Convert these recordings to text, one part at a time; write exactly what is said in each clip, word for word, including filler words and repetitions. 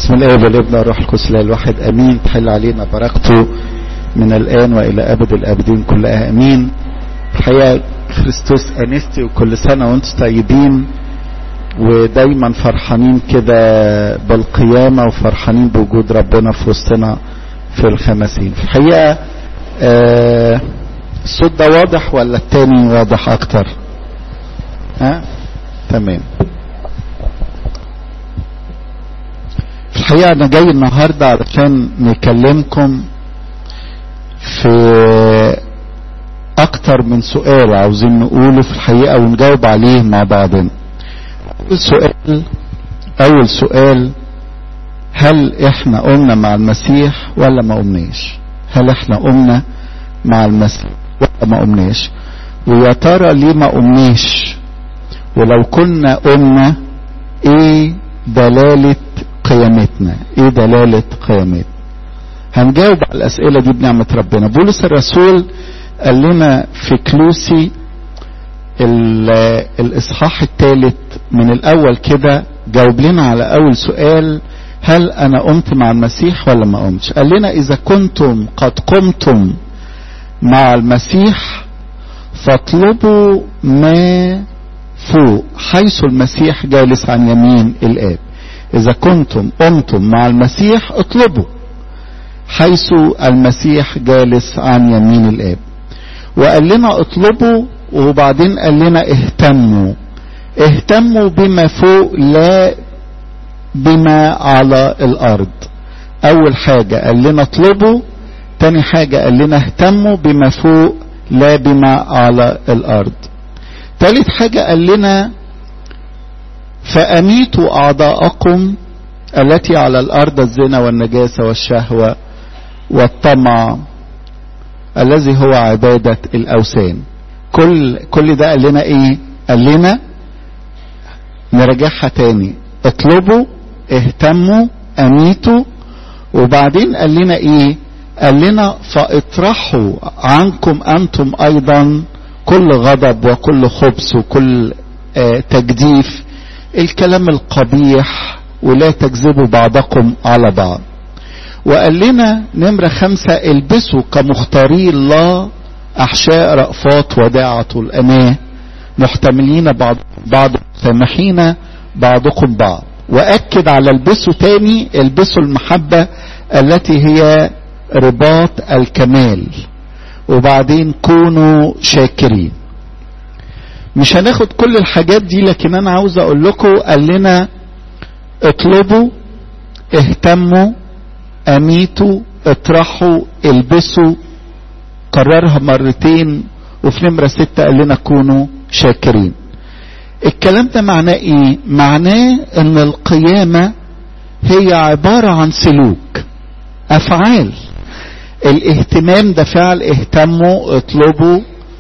بسم الله والابن والروح القدس الواحد امين. تحل علينا بركته من الان والى ابد الابدين كلها امين. الحقيقه خريستوس انستي وكل سنه وانتم طيبين ودايما فرحانين كده بالقيامه وفرحانين بوجود ربنا في وسطنا في الخمسين. في الحقيقه آه الصوت ده واضح ولا التاني واضح اكتر؟ ها تمام. في الحقيقة أنا جاي النهاردة علشان نكلمكم في أكتر من سؤال عاوزين نقوله في الحقيقة ونجاوب عليه مع بعضنا. أول سؤال أول سؤال هل إحنا قمنا مع المسيح ولا ما قمناش؟ هل إحنا قمنا مع المسيح ولا ما قمناش؟ ويا ترى ليه ما قمناش؟ ولو كنا قمنا إيه دلالة قيامتنا؟ ايه دلالة قيامتنا؟ هنجاوب على الاسئلة دي بنعمة ربنا. بولس الرسول قال لنا في كلوسي الاصحاح الثالث من الاول كده، جاوب لنا على اول سؤال: هل انا قمت مع المسيح ولا ما قمتش؟ قال لنا اذا كنتم قد قمتم مع المسيح فاطلبوا ما فوق حيث المسيح جالس عن يمين الآب. إذا كنتم قمتم مع المسيح اطلبوا حيث المسيح جالس عن يمين الآب. وقال لنا اطلبوا وبعدين قال لنا اهتموا اهتموا بما فوق لا بما على الأرض. أول حاجة قال لنا اطلبوا، تاني حاجة قال لنا اهتموا بما فوق لا بما على الأرض. تالت حاجة قال لنا فأميتوا أعضاءكم التي على الأرض، الزنا والنجاسة والشهوة والطمع الذي هو عبادة الأوثان. كل كل ده قال لنا إيه؟ قال لنا نرجعها تاني: اطلبوا، اهتموا، أميتوا، وبعدين قال لنا إيه؟ قال لنا فاطرحوا عنكم أنتم أيضا كل غضب وكل خبث وكل آه تجديف، الكلام القبيح، ولا تكذبوا بعضكم على بعض. وقال لنا نمرة خمسة: البسوا كمختاري الله أحشاء رأفات وداعة الأناة، محتملين بعض بعض سامحين بعضكم بعض. وأكد على البسوا تاني: البسوا المحبة التي هي رباط الكمال، وبعدين كونوا شاكرين. مش هناخد كل الحاجات دي، لكن انا عاوز اقول لكم قال لنا اطلبوا، اهتموا، اميتوا، اطرحوا، البسوا، كررها مرتين. وفي نمرة ستة قال لنا كونوا شاكرين. الكلام ده معناه ايه؟ معناه ان القيامة هي عبارة عن سلوك، افعال. الاهتمام ده فعل، اهتموا، اطلبوا،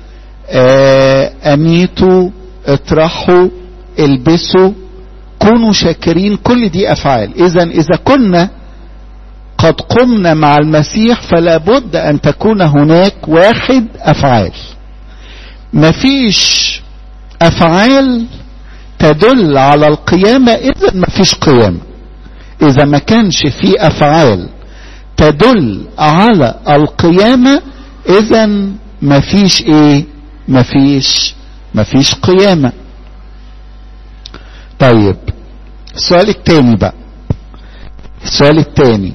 اميتوا، اطرحوا، البسوا، كونوا شاكرين، كل دي افعال. اذا اذا كنا قد قمنا مع المسيح فلا بد ان تكون هناك واحد افعال. مفيش افعال تدل على القيامة اذا مفيش قيامة. اذا ما كانش في افعال تدل على القيامة اذا مفيش ايه؟ مفيش مفيش قيامة. طيب السؤال التاني بقى، السؤال التاني: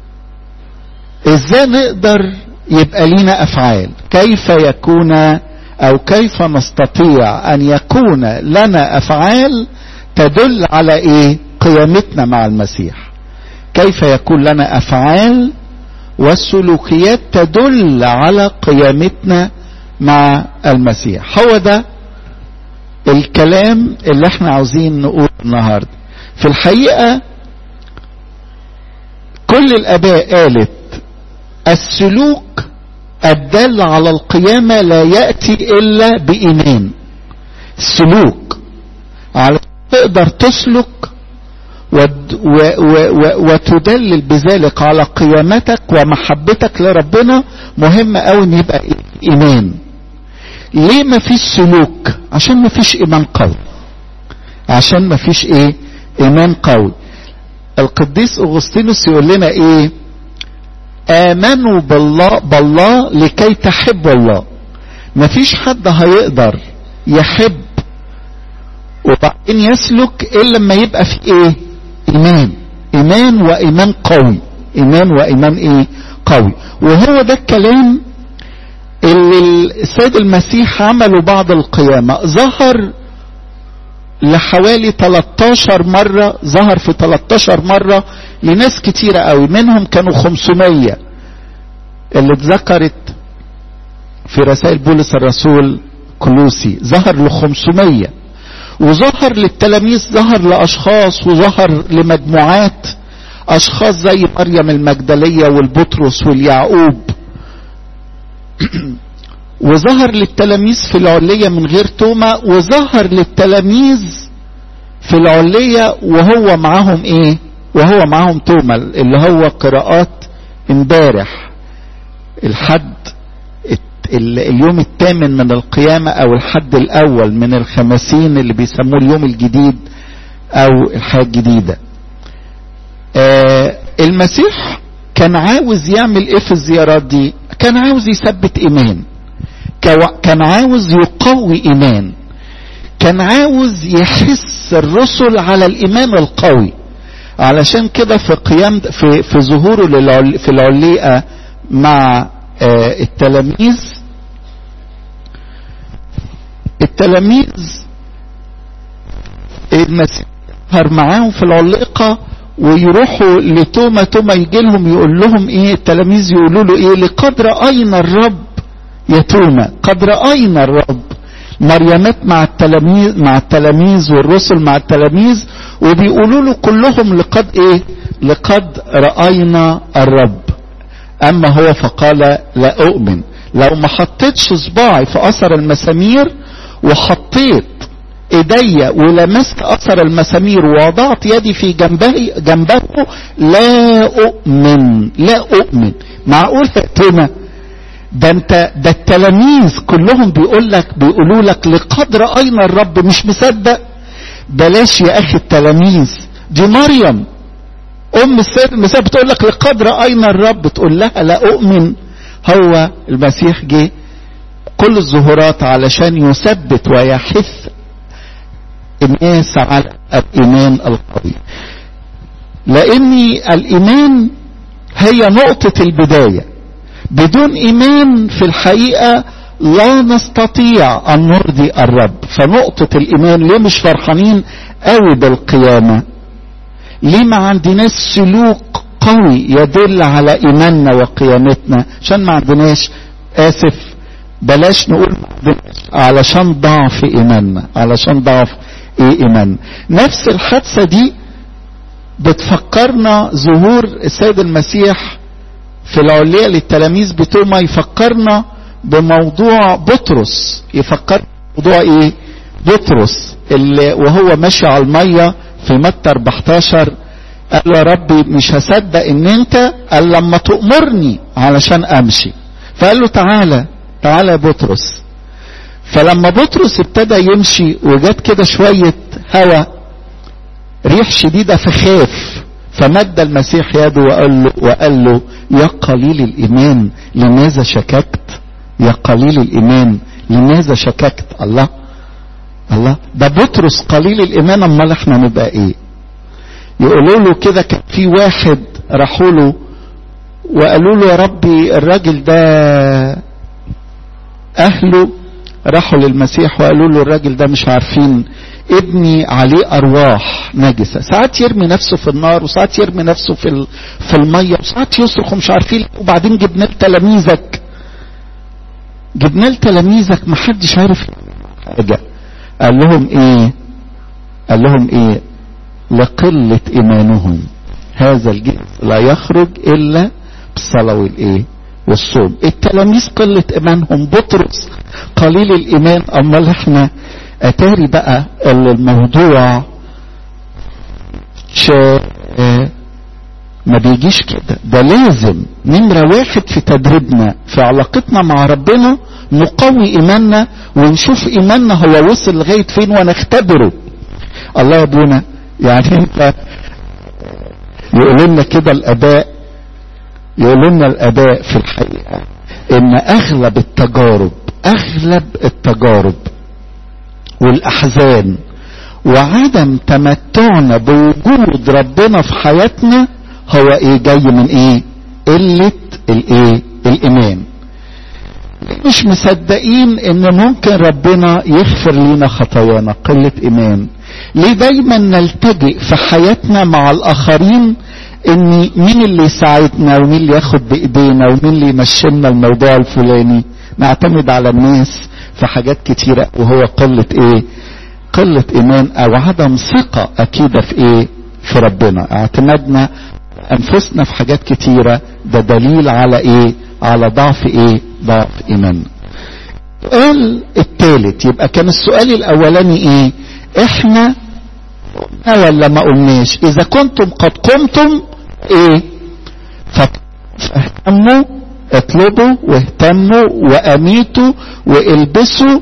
ازاي نقدر يبقى لينا افعال؟ كيف يكون او كيف نستطيع ان يكون لنا افعال تدل على ايه؟ قيامتنا مع المسيح. كيف يكون لنا افعال والسلوكيات تدل على قيامتنا مع المسيح؟ هو ده الكلام اللي احنا عاوزين نقول النهارده. في الحقيقة كل الآباء قالت السلوك الدال على القيامة لا يأتي إلا بإيمان. السلوك على تقدر تسلك وتدلل بذلك على قيامتك ومحبتك لربنا، مهم قوي ان يبقى ايمان. ليه ما فيش سلوك؟ عشان ما فيش ايمان قوي. عشان ما فيش ايه؟ ايمان قوي. القديس أغسطينوس يقول لنا ايه؟ آمنوا بالله بالله لكي تحبوا الله. مفيش حد هيقدر يحب وبعدين يسلك الا لما يبقى في ايه؟ ايمان. ايمان وايمان قوي. ايمان وايمان ايه؟ قوي. وهو ده الكلام اللي السيد المسيح عمله بعد القيامة. ظهر لحوالي تلتاشر مرة، ظهر في تلتاشر مرة لناس كتيرة قوي، منهم كانوا خمسمية اللي اتذكرت في رسائل بولس الرسول كلوسي، ظهر لخمسمية. وظهر للتلاميذ، ظهر لأشخاص وظهر لمجموعات، أشخاص زي مريم المجدلية والبطرس واليعقوب. وظهر للتلاميذ في العلية من غير توما، وظهر للتلاميذ في العلية وهو معاهم ايه؟ وهو معاهم توما، اللي هو قراءات امبارح الحد اليوم الثامن من القيامة او الحد الاول من الخمسين اللي بيسموه اليوم الجديد او الحياة الجديدة. آه المسيح كان عاوز يعمل ايه في الزيارات دي؟ كان عاوز يثبت ايمان، كان عاوز يقوي ايمان، كان عاوز يحس الرسل على الايمان القوي. علشان كده في قيام في في ظهوره في العليقة مع آه التلاميذ التلاميذ المسيح ظهر معاهم في العليقة ويروحوا لتوما، توما يجي لهم يقول لهم ايه؟ التلاميذ يقولوا له ايه؟ لقد رأينا الرب يا توما، قد رأينا الرب. مريمات مع التلاميذ مع التلاميذ والرسل مع التلاميذ وبيقولوا له كلهم لقد ايه؟ لقد رأينا الرب. اما هو فقال لا اؤمن لو ما حطيتش صباعي في اثر المسامير وحطيت ايديا ولمست اثر المسامير ووضعت يدي في جنبه جنبه لا اؤمن. لا اؤمن. معقول يا توما؟ ده انت ده التلاميذ كلهم بيقول لك بيقولوا لك لقد رأينا الرب، مش مصدق؟ بلاش يا اخي التلاميذ، دي مريم ام السيد المسيح بتقول لك لقد رأينا الرب، تقول لها لا اؤمن. هو المسيح جه كل الظهورات علشان يثبت ويحث الناس على الايمان القوي، لان الايمان هي نقطة البداية. بدون ايمان في الحقيقة لا نستطيع ان نرضي الرب. فنقطة الايمان ليه مش فرحانين قوي بالقيامة؟ ليه ما عندناش سلوك قوي يدل على ايماننا وقيامتنا؟ عشان ما عندناش، اسف بلاش نقول ما عندناش، علشان ضعف ايماننا، علشان ضعف ايه ايماننا. نفس الحادثة دي بتفكرنا ظهور السيد المسيح في العلية للتلاميذ بتوما، يفكرنا بموضوع بطرس. يفكر موضوع ايه؟ بطرس اللي وهو ماشي على المية في متى أربعتاشر قال له يا ربي مش هصدق ان انت قال لما تؤمرني علشان امشي. فقال له تعالى تعالى يا بطرس. فلما بطرس ابتدى يمشي وجات كده شوية هوا ريح شديدة فخاف، فمد المسيح يده وقال له, وقال له يا قليل الايمان لماذا شككت؟ يا قليل الايمان لماذا شككت؟ الله الله، ده بطرس قليل الايمان، امال احنا نبقى ايه؟ يقولوا له كده كان في واحد راحوا له وقالوا له يا ربي الراجل ده اهله راحوا للمسيح وقالوا له الراجل ده مش عارفين ابني عليه ارواح نجسة، ساعات يرمي نفسه في النار وساعات يرمي نفسه في في المية وساعات يصرخ ومش عارفين. وبعدين جبنا لتلاميذك جبنا لتلاميذك محدش عارف حاجة. قال لهم ايه؟ قال لهم ايه؟ لقلة ايمانهم هذا الجنس لا يخرج الا بالصلاة والايه؟ والصوم. التلاميذ قلة ايمانهم، بطرس قليل الايمان. امال احنا اتاري بقى الموضوع ما بيجيش كده. ده لازم نمرة واحد في تدريبنا في علاقتنا مع ربنا نقوي ايماننا ونشوف ايماننا هو وصل لغاية فين ونختبره. الله يا ابونا يعني انت يقولوا لنا كده الاباء، يقولوا لنا الاباء في الحقيقة ان اغلب التجارب اغلب التجارب والاحزان وعدم تمتعنا بوجود ربنا في حياتنا هو ايه؟ جاي من ايه؟ قلة الايه؟ الايمان. مش مصدقين ان ممكن ربنا يغفر لنا خطايانا، قلة ايمان. ليه دايما نلتجئ في حياتنا مع الاخرين ان مين اللي يساعدنا ومين اللي ياخد بايدينا ومين اللي يمشينا الموضوع الفلاني؟ نعتمد على الناس في حاجات كتيرة، وهو قلة ايه؟ قلة ايمان او عدم ثقة اكيدة في ايه؟ في ربنا. اعتمادنا انفسنا في حاجات كتيرة ده دليل على ايه؟ على ضعف ايه؟ ضعف ايمان. السؤال الثالث، يبقى كان السؤال الاولاني ايه؟ احنا ولا ما قلناش؟ اذا كنتم قد قمتم ايه؟ فاهتموا، اطلبوا واهتموا واميتوا والبسوا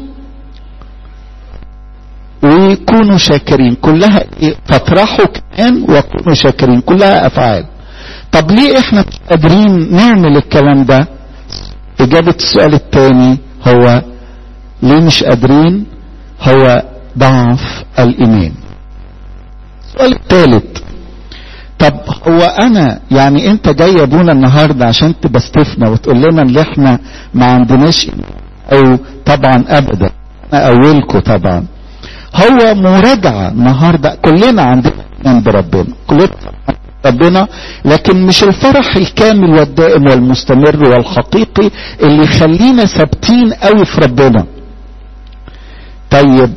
ويكونوا شاكرين. كلها ايه؟ فافرحوا كمان وكونوا شاكرين، كلها افعال. طب ليه احنا مش قادرين نعمل الكلام ده؟ اجابة السؤال الثاني هو ليه مش قادرين؟ هو ضعف الايمان. السؤال الثالث، طب هو انا يعني انت جاي يا ابونا النهارده عشان تبستفنا وتقول لنا ان احنا ما عندناش، او طبعا ابدا انا اولكم طبعا. هو مراجعه النهارده، كلنا عندنا ايمان بربنا، كلنا ربنا، لكن مش الفرح الكامل والدائم والمستمر والحقيقي اللي يخلينا ثابتين قوي في ربنا. طيب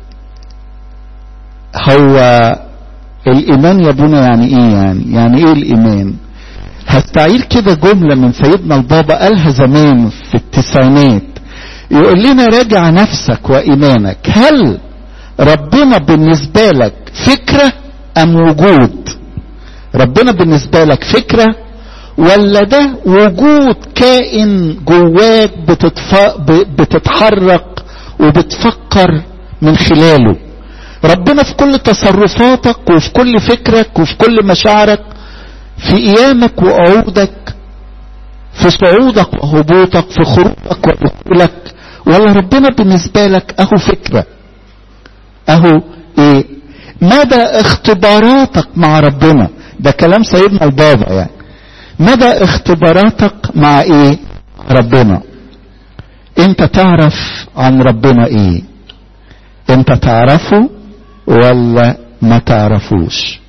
هو الايمان يا ابونا يعني ايه؟ يعني يعني ايه الايمان؟ هستعير كده جملة من سيدنا البابا قالها زمان في التسعينات، يقول لنا راجع نفسك وايمانك، هل ربنا بالنسبة لك فكرة ام وجود؟ ربنا بالنسبة لك فكرة ولا ده وجود كائن جواك بتتف... بتتحرك وبتفكر من خلاله؟ ربنا في كل تصرفاتك وفي كل فكرك وفي كل مشاعرك، في ايامك وقعودك، في صعودك وهبوطك، في خروجك ودخولك، ولا ربنا بالنسبة لك اهو فكرة؟ اهو ايه؟ مدى اختباراتك مع ربنا، ده كلام سيدنا البابا يعني، مدى اختباراتك مع ايه؟ ربنا. انت تعرف عن ربنا ايه؟ انت تعرفه ولا ما تعرفوش؟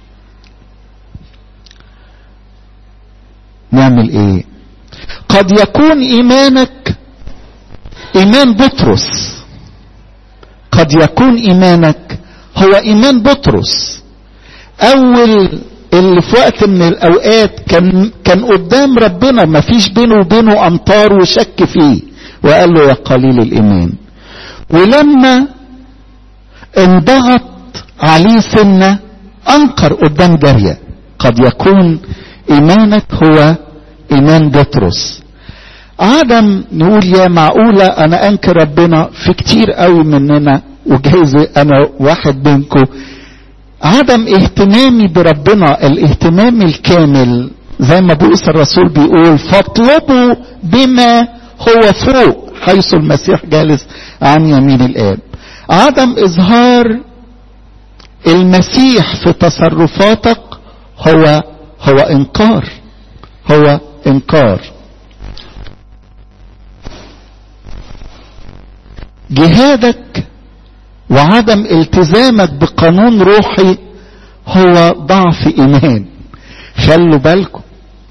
نعمل ايه؟ قد يكون ايمانك ايمان بطرس، قد يكون ايمانك هو ايمان بطرس، اول اللي في وقت من الاوقات كان كان قدام ربنا ما فيش بينه وبينه امطار وشك فيه، وقال له يا قليل الايمان. ولما انضغط عليه سنة انكر قدام جارية. قد يكون ايمانك هو ايمان بطرس. عدم نقول يا معقولة انا انكر ربنا، في كتير قوي مننا وجايز انا واحد منكم، عدم اهتمامي بربنا الاهتمام الكامل، زي ما بولس الرسول بيقول فاطلبوا بما هو فوق حيث المسيح جالس عن يمين الآب. عدم اظهار المسيح في تصرفاتك هو هو انكار، هو انكار. جهادك وعدم التزامك بقانون روحي هو ضعف ايمان. خلوا بالكم،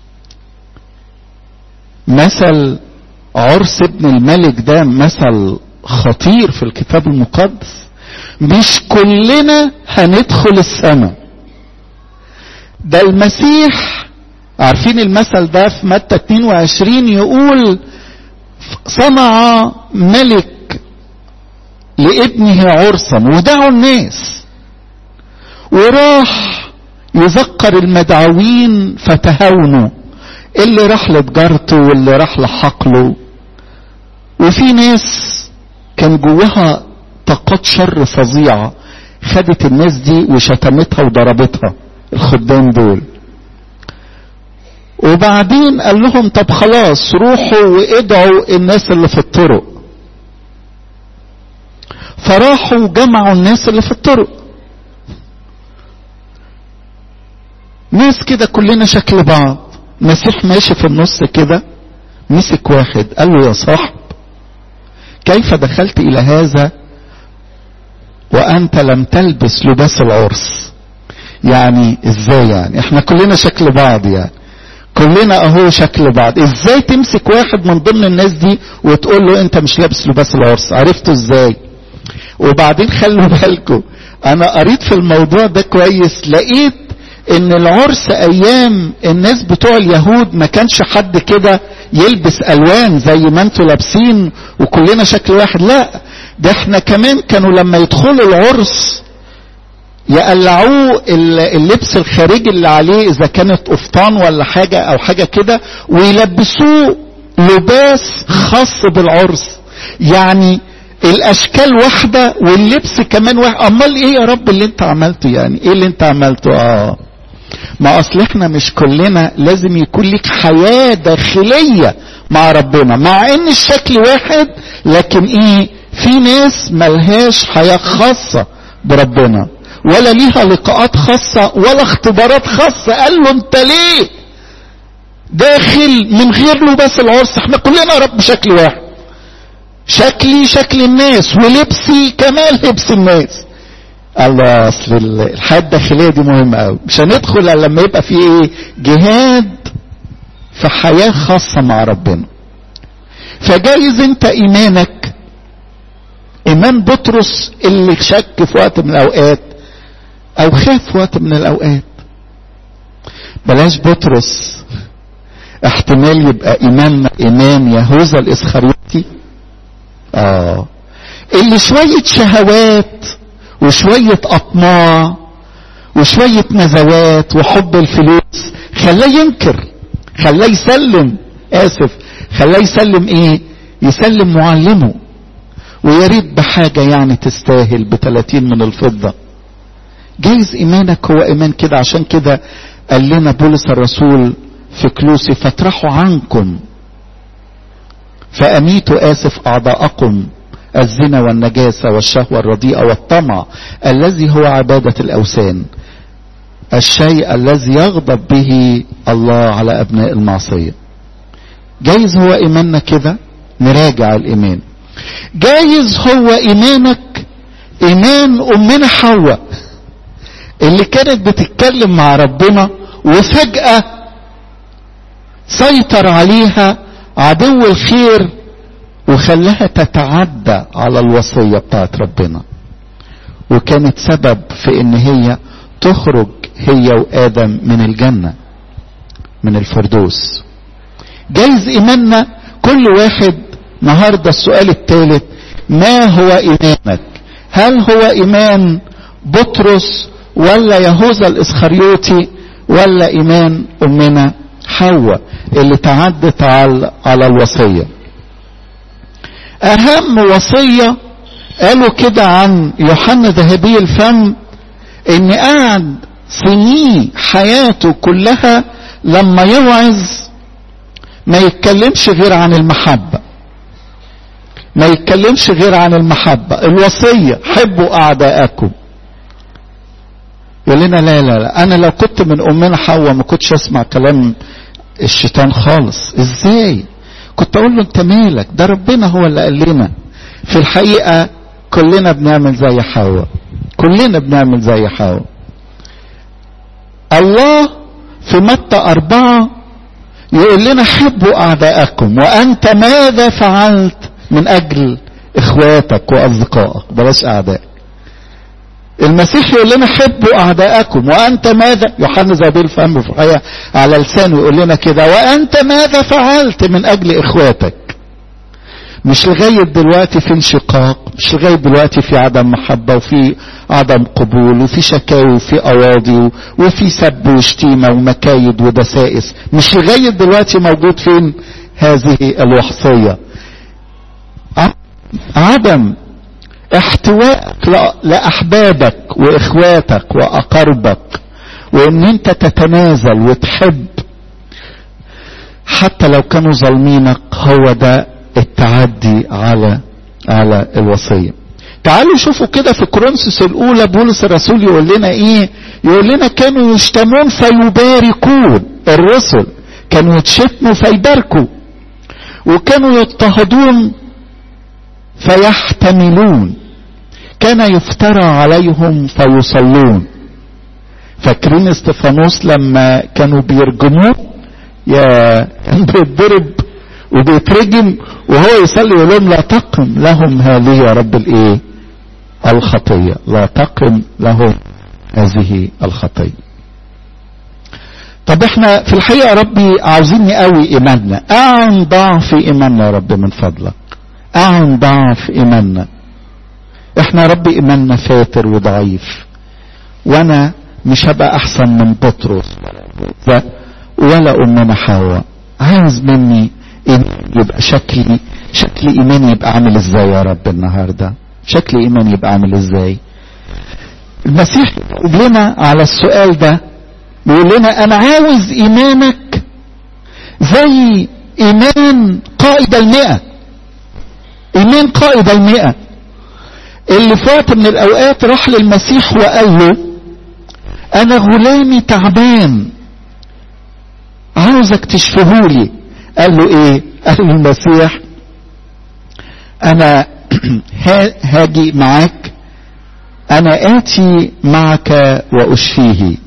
مثل عرس ابن الملك ده مثل خطير في الكتاب المقدس. مش كلنا هندخل السماء، ده المسيح، عارفين المثل ده في متى اتنين وعشرين يقول صنع ملك لابنه عرسا ودعوا الناس، وراح يذكر المدعوين فتهاونوا، اللي راح لتجارته واللي راح لحقله. وفي ناس كان جواها طاقات شر فظيعة خدت الناس دي وشتمتها وضربتها، الخدام دول. وبعدين قال لهم طب خلاص روحوا وادعوا الناس اللي في الطرق. فراحوا وجمعوا الناس اللي في الطرق، ناس كده كلنا شكل بعض. مسيح ماشي في النص كده، مسك واحد قال له يا صاحب كيف دخلت الى هذا وانت لم تلبس لباس العرس؟ يعني ازاي يعني؟ احنا كلنا شكل بعض، يعني كلنا اهو شكل بعض، ازاي تمسك واحد من ضمن الناس دي وتقول له انت مش لابس لباس العرس؟ عرفته ازاي؟ وبعدين خلوا بالكم، انا قريت في الموضوع ده كويس، لقيت ان العرس ايام الناس بتوع اليهود ما كانش حد كده يلبس الوان زي ما انتوا لابسين وكلنا شكل واحد، لا ده احنا كمان كانوا لما يدخلوا العرس يقلعوه اللبس الخارجي اللي عليه اذا كانت قفطان ولا حاجة او حاجة كده، ويلبسوه لباس خاص بالعرس. يعني الاشكال واحدة واللبس كمان واحد. امال ايه يا رب اللي انت عملته؟ يعني ايه اللي انت عملته؟ اه ما اصل احنا مش كلنا لازم يكون لك حياة داخلية مع ربنا، مع ان الشكل واحد لكن ايه، في ناس ملهاش حياة خاصة بربنا ولا ليها لقاءات خاصة ولا اختبارات خاصة. قال له انت ليه داخل من غير لباس العرس؟ احنا كلنا رب شكل واحد، شكلي شكل الناس ولبسي كمان لبس الناس. الله، اصل الحياة الداخلية دي مهمة قوي، مش هندخل الا لما يبقى في ايه، جهاد في حياة خاصة مع ربنا. فجايز انت ايمانك ايمان بطرس اللي شك في وقت من الاوقات او خاف في وقت من الاوقات. بلاش بطرس، احتمال يبقى ايماننا ايمان يهوذا الاسخريوطي، اه اللي شوية شهوات وشوية اطماع وشوية نزوات وحب الفلوس خلاه ينكر، خلاه يسلم، اسف خلاه يسلم ايه، يسلم معلمه، ويريد بحاجة يعني تستاهل بثلاثين من الفضة. جايز ايمانك هو ايمان كده. عشان كده قال لنا بولس الرسول في كلوسي فاطرحوا عنكم فاميتوا اسف اعضاءكم الزنا والنجاسة والشهوة الرديئة والطمع الذي هو عبادة الاوثان، الشيء الذي يغضب به الله على ابناء المعصية. جايز هو ايماننا كده، نراجع الايمان. جايز هو ايمانك ايمان امنا حواء اللي كانت بتتكلم مع ربنا وفجأة سيطر عليها عدو الخير وخلاها تتعدى على الوصية بتاعت ربنا، وكانت سبب في ان هي تخرج هي وآدم من الجنة من الفردوس. جايز ايماننا كل واحد النهاردة السؤال الثالث، ما هو ايمانك؟ هل هو ايمان بطرس ولا يهوذا الاسخريوطي ولا ايمان امنا حواء اللي تعدت على على الوصية؟ اهم وصية قالوا كده عن يوحنا ذهبي الفم ان قعد سنين حياته كلها لما يوعظ ما يتكلمش غير عن المحبة، ما يتكلمش غير عن المحبة. الوصية حبوا اعداءكم. يقول لنا لا لا لا، انا لو كنت من امنا حواء ما كنتش اسمع كلام الشيطان خالص. ازاي؟ كنت اقول له انت مالك، ده ربنا هو اللي قال لنا. في الحقيقة كلنا بنعمل زي حواء، كلنا بنعمل زي حواء. الله في متى أربعة يقول لنا حبوا اعداءكم، وانت ماذا فعلت من اجل اخواتك واصدقائك؟ بلاش اعداء. المسيح يقول لنا حبوا اعداءكم، وانت ماذا، يوحنا ذهبي الفم في الحقيقة على لسانه يقول لنا كده، وانت ماذا فعلت من اجل اخواتك؟ مش لغاية دلوقتي في انشقاق، مش لغاية دلوقتي في عدم محبة وفي عدم قبول وفي شكاوي وفي قواضي وفي سب وشتيمة ومكايد ودسائس، مش لغاية دلوقتي موجود فين هذه الوصية؟ عدم احتواء لأحبابك وإخواتك وأقربك، وإن أنت تتنازل وتحب حتى لو كانوا ظالمينك، هو ده التعدي على على الوصية. تعالوا شوفوا كده في كورنثوس الاولى بولس الرسول يقول لنا ايه. يقول لنا كانوا يشتمون فيباركون، الرسل كانوا يتشتموا فيباركوا، وكانوا يضطهدون فيحتملون، كان يفترى عليهم فيصلون. فاكرين استفانوس لما كانوا بيرجموه، يا كان بيتضرب وبيترجم وهو يصلي يقول لهم لا تقم لهم هذه يا رب الايه الخطيه، لا تقم لهم هذه الخطيه. طب احنا في الحقيقه يا ربي عاوزين نقوي ايماننا، اعن ضعف ايماننا يا رب من فضلك، اعن ضعف ايماننا. احنا يا رب ايماننا فاتر وضعيف، وانا مش هبقى احسن من بطرس ولا امنا حواء. عايز مني يبقى شكلي شكل ايماني يبقى عامل ازاي يا رب النهارده؟ شكل ايماني يبقى عامل ازاي؟ المسيح يقول لنا على السؤال ده، بيقول لنا انا عاوز ايمانك زي ايمان قائد المئة، ايمان قائد المئة اللي في وقت من الاوقات راح للمسيح وقال له انا غلامي تعبان عاوزك تشفهولي. قال له ايه؟ قال له المسيح انا هاجي معاك، انا اتي معك واشفيه،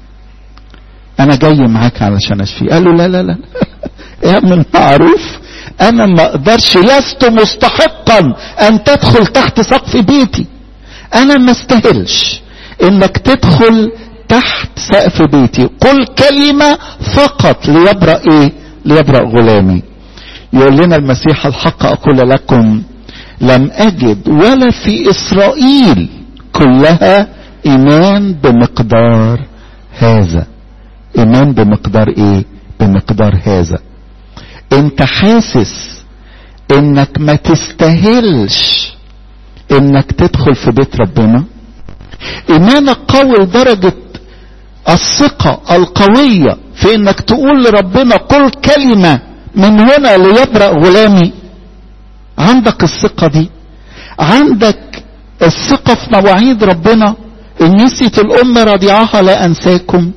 انا جاي معاك علشان اشفيه. قال له لا لا لا يا من معروف انا ما اقدرش، لست مستحقا ان تدخل تحت سقف بيتي، انا ما استاهلش انك تدخل تحت سقف بيتي، قل كلمة فقط ليبرأ ايه؟ ليبرأ غلامي. يقول لنا المسيح الحق اقول لكم لم اجد ولا في اسرائيل كلها ايمان بمقدار هذا. ايمان بمقدار ايه؟ بمقدار هذا. انت حاسس انك ما تستاهلش انك تدخل في بيت ربنا؟ ايمانك قوي لدرجة الثقة القوية في انك تقول لربنا قل كلمة من هنا ليبرأ غلامي؟ عندك الثقة دي؟ عندك الثقة في مواعيد ربنا؟ ان نسيت الام رضيعها لا انساكم،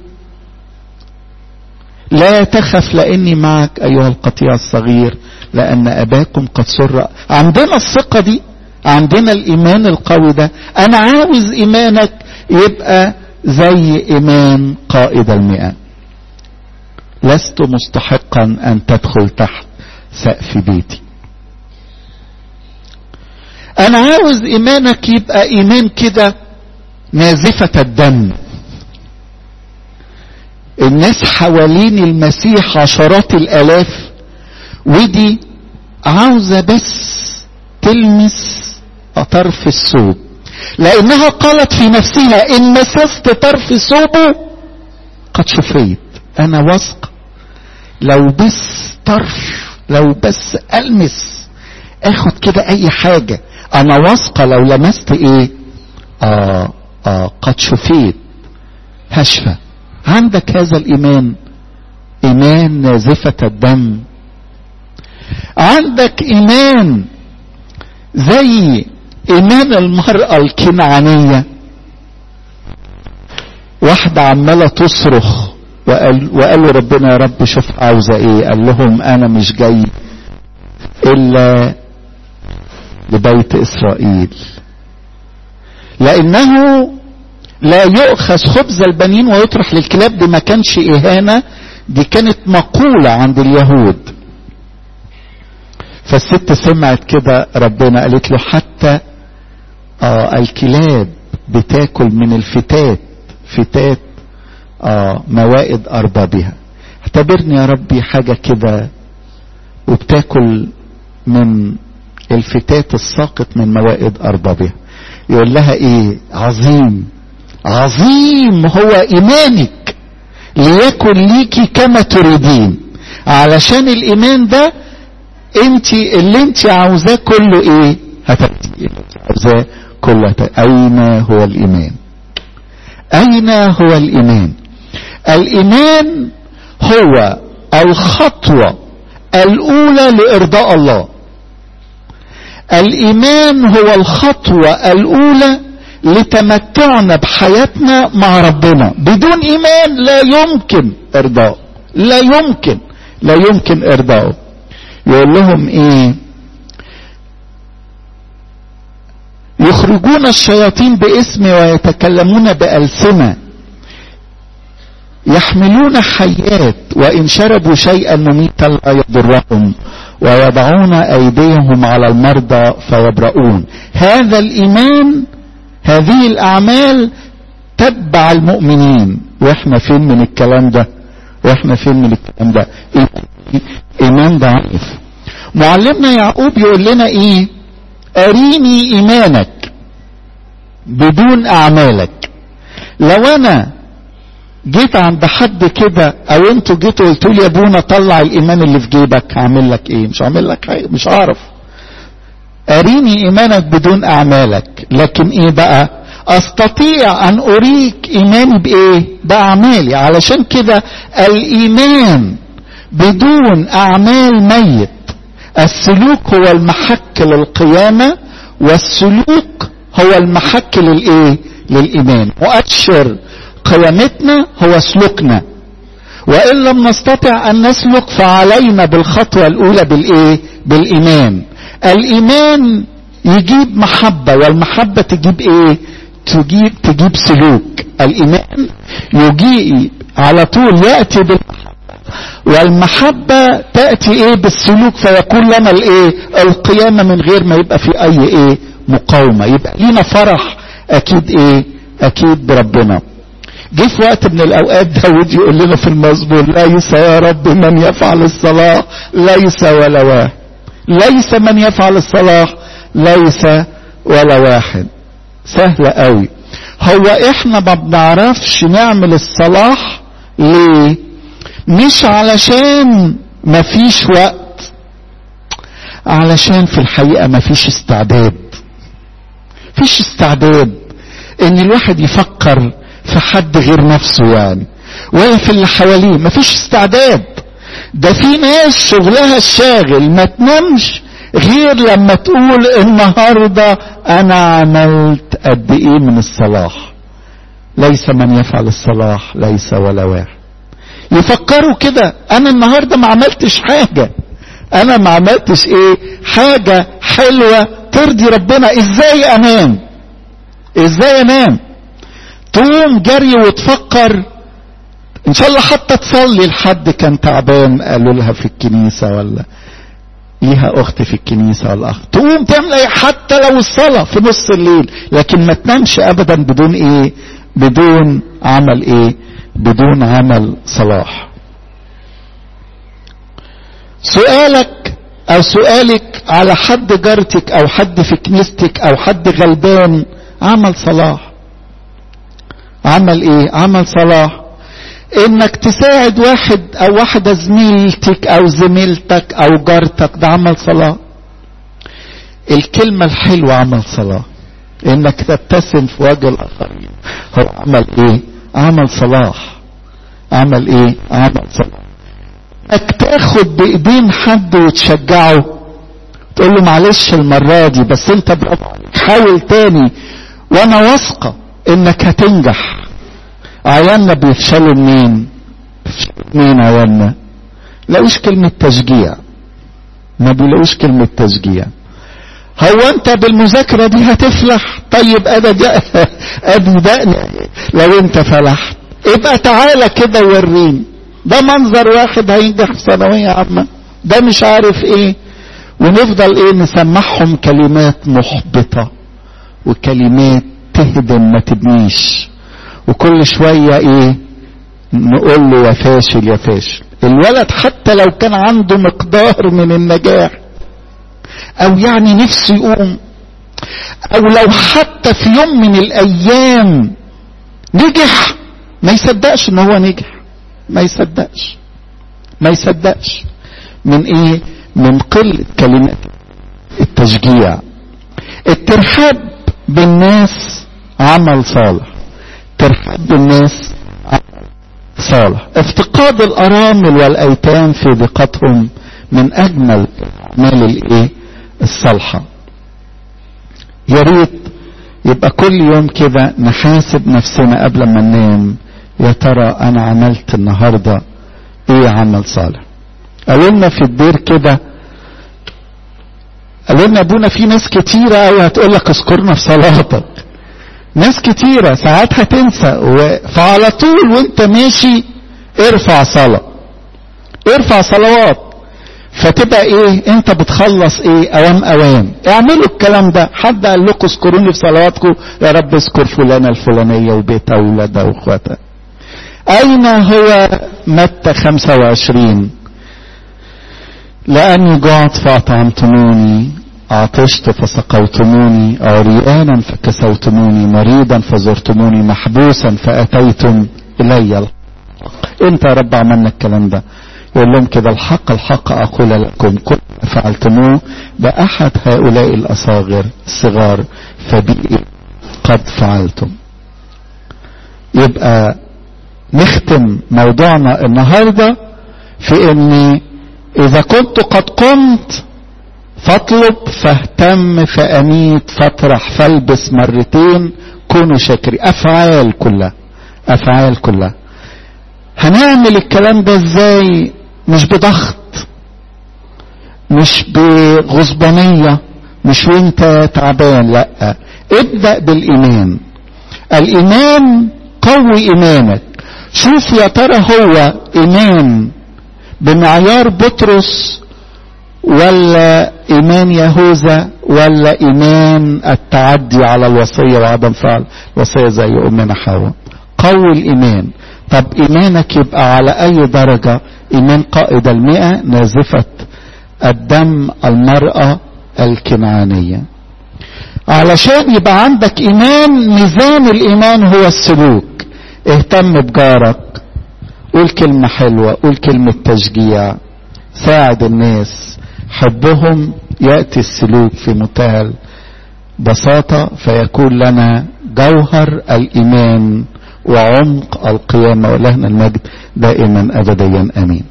لا تخف لاني معك ايها القطيع الصغير لان اباكم قد سر. عندنا الثقة دي، عندنا الايمان القوي ده. انا عاوز ايمانك يبقى زي ايمان قائد المئة. لست مستحقا ان تدخل تحت سقف بيتي. انا عاوز ايمانك يبقى ايمان كده نازفة الدم. الناس حوالين المسيح عشرات الالاف، ودي عاوزة بس تلمس طرف الثوب، لانها قالت في نفسها ان مسست طرف ثوبه قد شفيت. انا واثق لو بس طرف، لو بس المس اخد كده اي حاجة، انا واثقة لو لمست ايه اه اه قد شفيت، هشفى. عندك هذا الايمان، ايمان نازفة الدم. عندك ايمان زي ايمان المرأة الكنعانية، واحدة عمالة تصرخ وقال وقالوا ربنا يا رب شوف عاوزة ايه؟ قال لهم انا مش جاي الا لبيت اسرائيل، لانه لا يؤخذ خبز البنين ويطرح للكلاب. دي ما كانش اهانة، دي كانت مقولة عند اليهود. فالست سمعت كده ربنا قالت له حتى آه الكلاب بتاكل من الفتات، فتات آه موائد اربابها. اعتبرني يا ربي حاجة كده وبتاكل من الفتات الساقط من موائد اربابها. يقول لها ايه؟ عظيم عظيم هو ايمانك ليكن ليكي كما تريدين. علشان الايمان ده انت اللي انت عاوزاه كله ايه؟ هتبتدي عاوزاه كله. اين هو الايمان؟ اين هو الايمان؟ الايمان هو الخطوة الاولى لارضاء الله. الايمان هو الخطوة الاولى لتمتعنا بحياتنا مع ربنا. بدون ايمان لا يمكن ارضاء، لا يمكن لا يمكن ارضاءه. يقول لهم ايه؟ يخرجون الشياطين باسمي ويتكلمون بألسنة، يحملون حيات وإن شربوا شيئا مميتا لا يضرهم، ويضعون أيديهم على المرضى فيبرؤون. هذا الإيمان، هذه الأعمال تتبع المؤمنين. وإحنا فين من الكلام ده؟ وإحنا فين من الكلام ده؟ إيمان ضعيف. معلمنا يعقوب يقول لنا إيه؟ أريني إيمانك بدون أعمالك. لو أنا جيت عند حد كده او انتوا جيتوا قلتوا لي يا ابونا طلع الايمان اللي في جيبك، هعمل لك ايه؟ مش هعمل لك حاجه، مش هعرف. اريني ايمانك بدون اعمالك. لكن ايه بقى؟ استطيع ان اريك ايماني بايه؟ باعمالي. علشان كده الايمان بدون اعمال ميت. السلوك هو المحك للقيامه، والسلوك هو المحك للايه؟ للايمان. مؤشر قيامتنا هو سلوكنا، وإن لم نستطع أن نسلك فعلينا بالخطوة الأولى بالإيه؟ بالإيمان. الإيمان يجيب محبة، والمحبة تجيب إيه؟ تجيب تجيب سلوك. الإيمان يجيب على طول يأتي بالمحبة، والمحبة تأتي إيه؟ بالسلوك، فيكون لنا الإيه؟ القيامة من غير ما يبقى في أي إيه؟ مقاومة. يبقى لينا فرح أكيد إيه؟ أكيد بربنا. جه في وقت من الاوقات داود يقول لنا في المزمور: ليس يا رب من يفعل الصلاح ليس ولا واحد. ليس من يفعل الصلاح ليس ولا واحد. سهلة قوي. هو احنا ما بنعرفش نعمل الصلاح ليه؟ مش علشان ما فيش وقت، علشان في الحقيقة ما فيش استعداد. فيش استعداد ان الواحد يفكر في حد غير نفسه يعني، ولا في اللي حواليه. مفيش استعداد. ده في ناس شغلها الشاغل ما تنامش غير لما تقول النهاردة انا عملت قد ايه من الصلاح. ليس من يفعل الصلاح ليس ولا واحد. يفكروا كده: انا النهاردة ما عملتش حاجة، انا ما عملتش ايه؟ حاجة حلوة ترضي ربنا. ازاي انام؟ ازاي انام؟ تقوم جري وتفكر ان شاء الله حتى تصلي لحد كان تعبان قالوا لها في الكنيسة، ولا ليها اخت في الكنيسة ولا اخ، تقوم تعمل ايه؟ حتى لو الصلاة في نص الليل. لكن ما تنامش ابدا بدون ايه؟ بدون عمل ايه؟ بدون عمل صلاح. سؤالك او سؤالك على حد جارتك او حد في كنيستك او حد غلبان عمل صلاح. عمل ايه؟ عمل صلاح. انك تساعد واحد او واحدة زميلتك او زميلتك او جارتك، ده عمل صلاح. الكلمة الحلوة عمل صلاح. انك تبتسم في وجه الاخرين هو عمل ايه؟ عمل صلاح. عمل ايه؟ عمل صلاح. انك تاخد بايدين حد وتشجعه، تقول له معلش المرة دي بس انت برافو عليك، حاول تاني وانا واثقة انك هتنجح. عيالنا بيفشلوا منين؟ بيفشلوا منين عيالنا؟ لاقوش كلمة تشجيع، ما بيلاقوش كلمة تشجيع. هو انت بالمذاكرة دي هتفلح؟ طيب ادي ادي دقني لو انت فلحت، ابقى تعالى كده وريني. ده منظر واحد هينجح في ثانوية عامة، ده مش عارف ايه. ونفضل ايه؟ نسمعهم كلمات محبطة وكلمات تهدم ما تبنيش، وكل شوية ايه؟ نقول له يا فاشل يا فاشل. الولد حتى لو كان عنده مقدار من النجاح او يعني نفسه يقوم، او لو حتى في يوم من الايام نجح، ما يصدقش ان هو نجح. ما يصدقش ما يصدقش من ايه؟ من قلة كلمات التشجيع. الترحاب بالناس عمل صالح. ترحاب بالناس عمل صالح. افتقاد الارامل والايتام في ضيقتهم من اجمل اعمال الايه الصالحه. يا ريت يبقى كل يوم كده نحاسب نفسنا قبل ما ننام، يا ترى انا عملت النهارده ايه عمل صالح. قالوا لنا في الدير كده، قالوا لنا ابونا في ناس كتيره قوي هتقول لك اذكرنا في صلاتك، ناس كتيره ساعات هتنسى، فعلى طول وانت ماشي ارفع صلاه، ارفع صلوات، فتبقى ايه انت بتخلص ايه اوام اوام. اعملوا الكلام ده. حد قال لكم اذكروني في صلواتكم؟ يا رب اذكر فلانه الفلانيه وبيتها واولادها واخواتها. اين هو متى خمسة وعشرين؟ لاني جعت فاطعمتموني، عطشت فسقوتموني، عريانا فكسوتموني، مريضا فزرتموني، محبوسا فاتيتم الي. انت يا رب عملنا الكلام ده. يقول لهم كده الحق الحق اقول لكم كل فعلتموه باحد هؤلاء الاصاغر الصغار فبي قد فعلتم. يبقى نختم موضوعنا النهارده في ان اذا كنت قد قمت فاطلب فاهتم فاميت فاطرح فالبس مرتين كونوا شاكرين. افعال كلها، افعال كلها. هنعمل الكلام ده ازاي؟ مش بضغط، مش بغصبانية، مش وانت تعبان، لا. ابدأ بالايمان. الايمان قوي ايمانك. شوف يا ترى هو ايمان بمعيار بطرس ولا ايمان يهوذا ولا ايمان التعدي على الوصية وعدم فعل الوصية زي امنا حواء. قوي الايمان. طب ايمانك يبقى على اي درجة؟ ايمان قائد المئة نازفة الدم المرأة الكنعانية. علشان يبقى عندك ايمان، ميزان الايمان هو السلوك. اهتم بجارك، قول كلمة حلوة، قول كلمة تشجيع، ساعد الناس، حبهم، يأتي السلوك في منتهى البساطة فيكون لنا جوهر الايمان وعمق القيامة. ولهنا المجد دائما ابديا امين.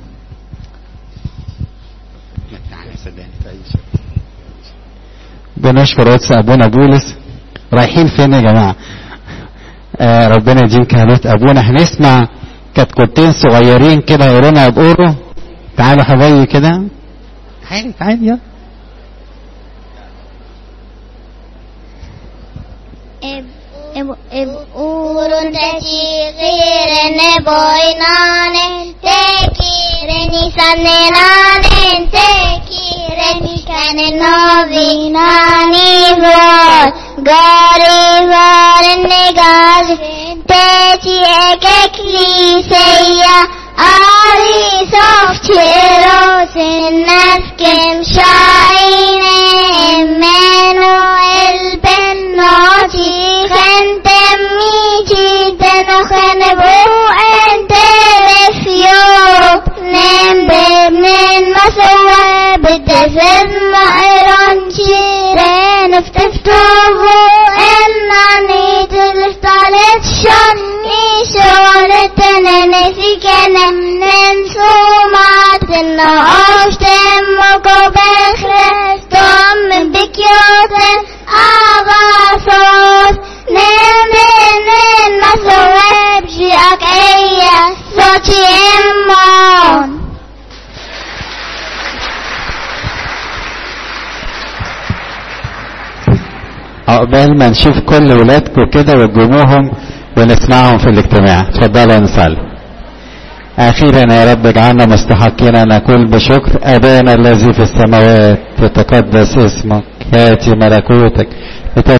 بنشكر قدس ابونا بولس. رايحين فين يا جماعه؟ آه ربنا يديم كهنوت ابونا. هنسمع كتكوتين صغيرين كده يقولونا بقوله. تعالوا حبايبي كده، تعالي تعالي يلا. Urun teki girene boynanen teki reni sanenanen teki reni kane novinani vor gari varne gazi teki ekekli seya ari softero sinaskem shaine Emmanuel ben noti خنتم جدا خنبو انت رفيوب نمبر من مسوى بتفز مقرن شيرين افتفتوبو اناني تلفتالت شني شولتنا نسيكنا ننسو ماتنا اشتم مقبل خرستم من بكيوتن أغاصوص نمنن مصوب جيك ايه صوتي امون. عقبال ما نشوف كل ولادكم كده وتجموهم ونسمعهم في الاجتماع. اتفضلوا نصلي. اخيرا يا رب اجعلنا مستحقين ان نقول بشكر ابانا الذي في السماوات، يتقدس اسمك، ياتي ملكوتك،